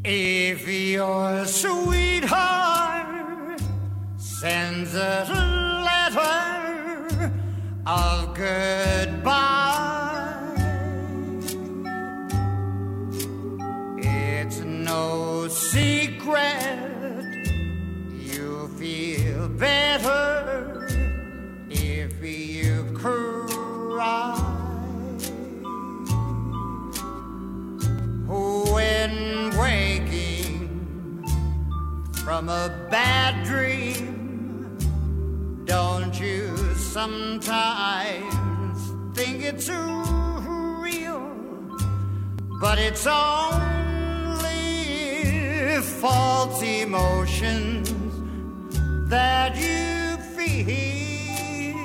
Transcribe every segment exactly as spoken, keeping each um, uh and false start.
If your sweetheart sends a letter of goodbye, it's no secret you feel better if you cry. When waking from a bad dream, don't you sometimes think it's real? But it's only false emotions that you feel.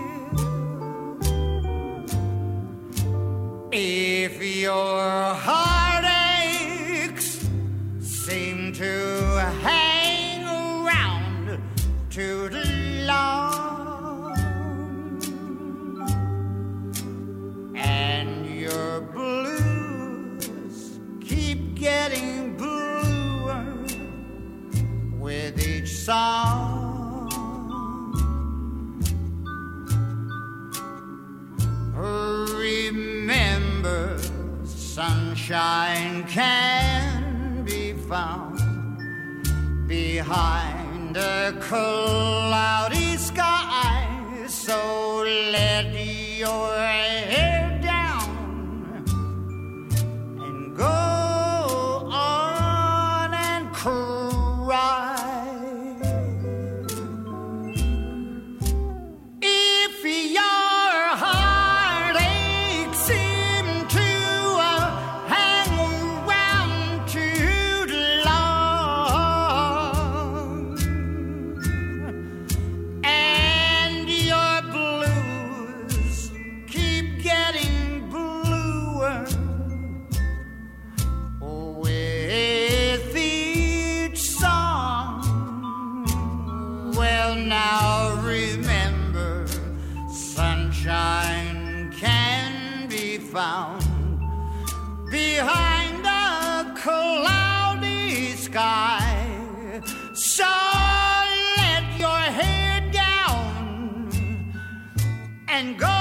If your heartaches seem to hang around too long, and your blues keep getting bluer with each song, remember sunshine can be found behind a cloudy sky. So let your hair down and go on and cry. If your heartache seem to uh, hang around too long, and your blues keep getting bluer with each song, well, now remember, sunshine can be found behind a cloudy sky. So let your hair down and go